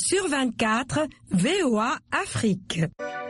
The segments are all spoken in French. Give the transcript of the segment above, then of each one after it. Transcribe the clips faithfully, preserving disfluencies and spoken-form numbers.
sur vingt-quatre, V O A Afrique.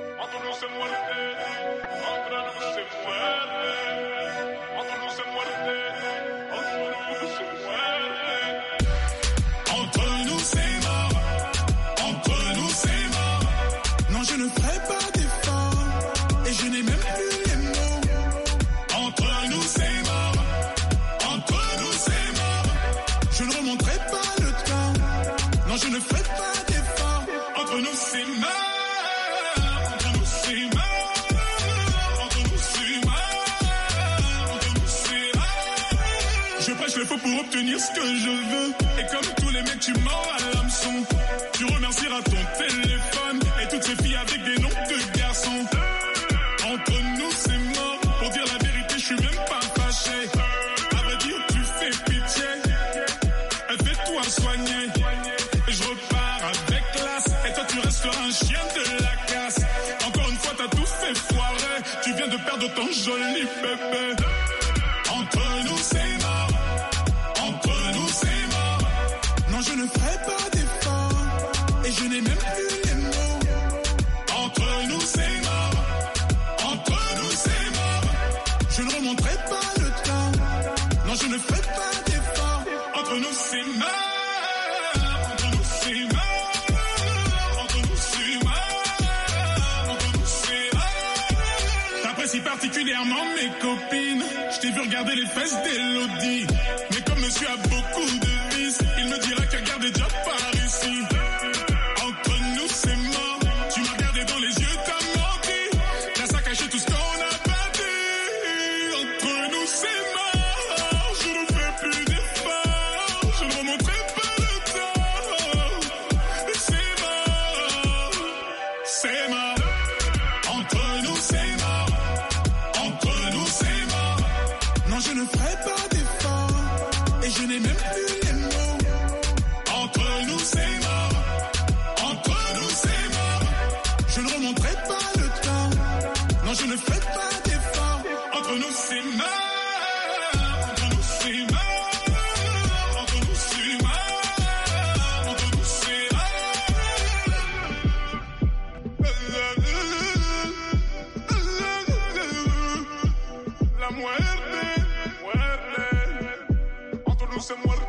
Pour obtenir ce que je veux. Et comme tous les mecs, tu mords à l'hameçon. Tu remercieras ton téléphone et toutes ces filles avec des noms de garçons. Entre nous, c'est mort. Pour dire la vérité, je suis même pas fâché. À vrai dire, tu fais pitié. Fais-toi soigner. Et je repars avec classe. Et toi, tu resteras un chien de la casse. Encore une fois, t'as tout fait foirer. Tu viens de perdre ton joli bébé. Entre nous, c'est mort. Je ne ferai pas d'effort et je n'ai même plus les mots. Entre nous c'est mort, entre nous c'est mort. Je ne remonterai pas le temps. Non, je ne ferai pas d'effort. Entre nous c'est mort, entre nous c'est mort, entre nous c'est mort, entre nous c'est mort. J'apprécie particulièrement mes copines. Je t'ai vu regarder les fesses d'Elodie. Mais comme monsieur a beaucoup de vices, il me dira qu'il regarde déjà par ici. Entre nous c'est mort. Tu m'as regardé dans les yeux, t'as menti. T'as ça caché tout ce qu'on a bâti. Entre nous c'est mort. Je ne fais plus d'efforts. Je ne remonterai pas le temps. C'est mort. C'est mort. Entre nous c'est mort. Entre nous c'est mort. Non, je ne ferai pas d'efforts. Et je n'ai même plus les mots. Entre nous c'est mort. Entre nous c'est mort. Je ne remonterai pas le temps. Non, je ne ferai pas d'effort. Entre nous c'est mort. Entre nous c'est mort. Entre nous c'est mort. Entre nous c'est mort. La muerte, muerte. Entre nous c'est muerte.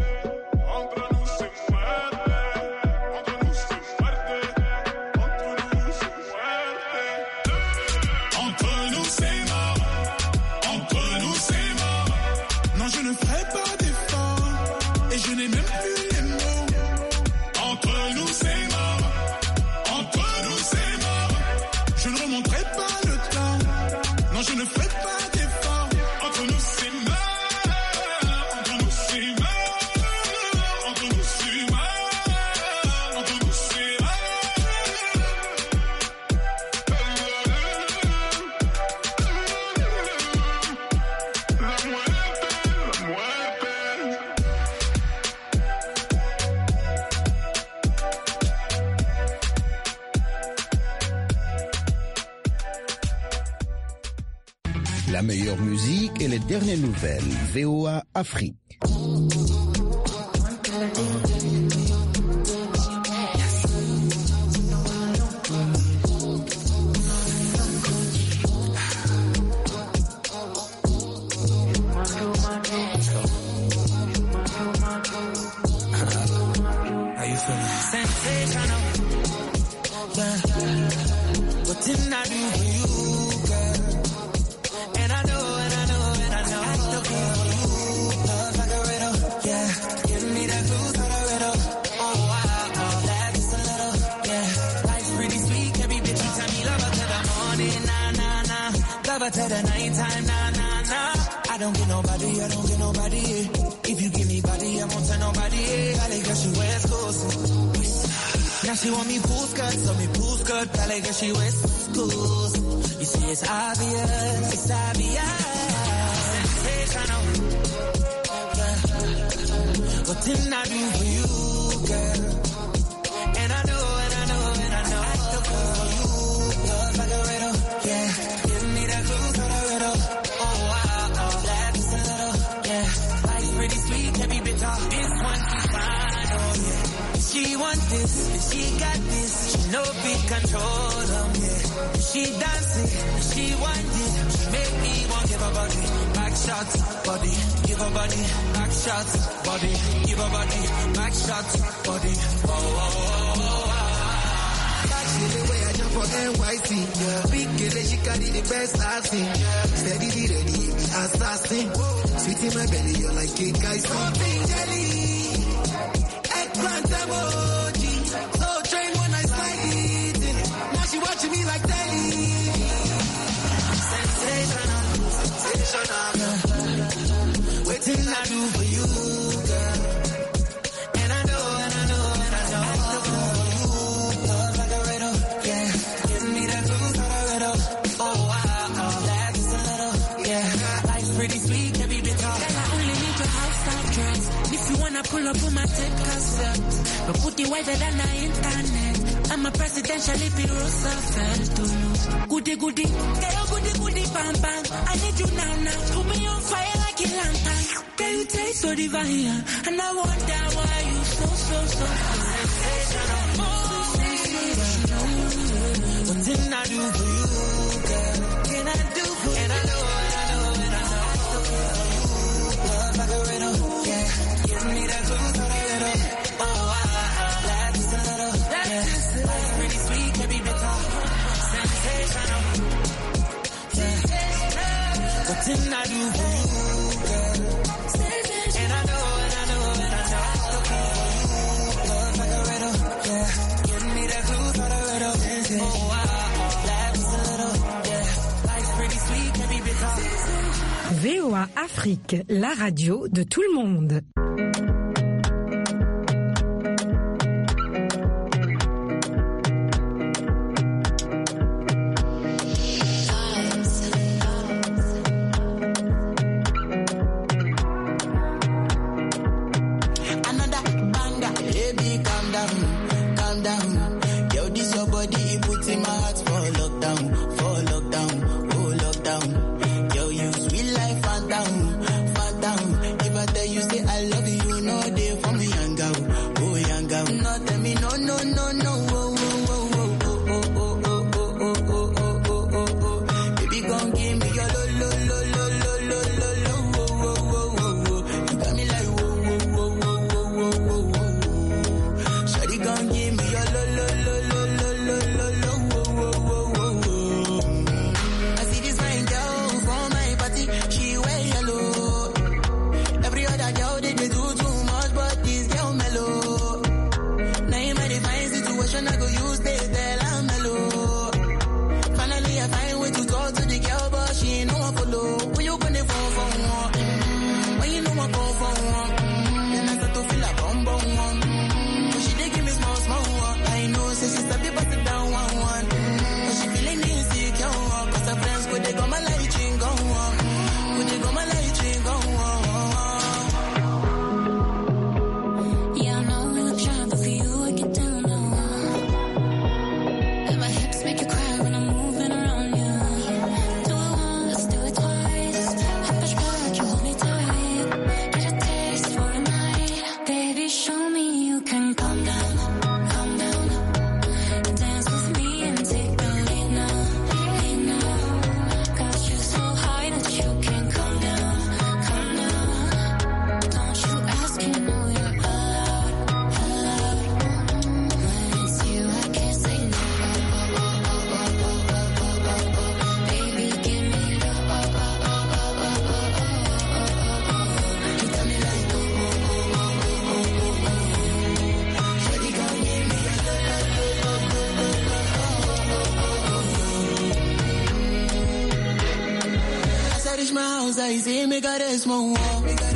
La meilleure musique et les dernières nouvelles. V O A Afrique. How you feeling? Sensational. Yeah. What didn't I do for you, girl? And I know, and I know, and I know. I still feel you. Love like a riddle, yeah. Give me that blues like a riddle. Oh, wow, oh, that's just a little, yeah. Life's pretty sweet, every bitch you tell me love her till the morning, nah, nah, nah. Love her till the nighttime, nah, nah, nah. I don't get nobody, I don't get nobody. If you give me body, I won't tell nobody. Valley girl, she West Coast. Now she want me pool skirt, so me pool skirt. Valley girl, she West Coast. You see, it's obvious, it's obvious. Sensational. Yeah. What didn't I do for you, girl? And I know, and I know, and I know. I still feel for you. Love like a riddle, yeah. Give me that clue, not a riddle. Oh, wow, oh, that's just a little, yeah. Life's pretty sweet, every bit of this one is fine, oh, yeah. She want this, she got this, she no big control them, yeah. She dancing, she wind it, she make me want give her body, back shots, body, give her body, back shots, body, give her body, back shots, body. Oh, oh, oh, oh, oh. See the way I jump for N Y C, yeah. Big girl, she carry the best I've seen, yeah. Steady, ready, assassin. Sweet in my belly, you're like cake, guys. Something jelly, eggplant emoji. So train when I slide it in. Now she watching me like telly. Sensational, sensational. What did I do for you, girl? And I know, and I know, and I know. Love like a riddle, yeah. Give me that blues like a riddle. Oh, wow, oh, that's a little, yeah. Life's pretty sweet, can be bitter. Girl, I only need your house dress. If you wanna pull up on my tape cassette, but put the wider than the internet. I'm a presidential if it Roosevelt. Goody goody, girl, goody goody, bam bam. I need you now now. Put me on fire like a lantern. Girl, you taste so divine, and I wonder why you so so so sensational. Oh, sensational. What did I do for you, girl? Can I do for you? And I know, and I know, and I know. Love like a riddle, yeah. Give me that blues like a riddle. Oh, wow, that's a little, yeah. Life's pretty sweet, can be bitter. Sensational, yeah. What did I do for you, girl? And I know, and I know, and I know. Love like a riddle, yeah. Give me that blues like a riddle. Oh, wow, that's a little, yeah. Life's pretty sweet, can be bitter. V O A Afrique, la radio de tout le monde. I say, make her rest more.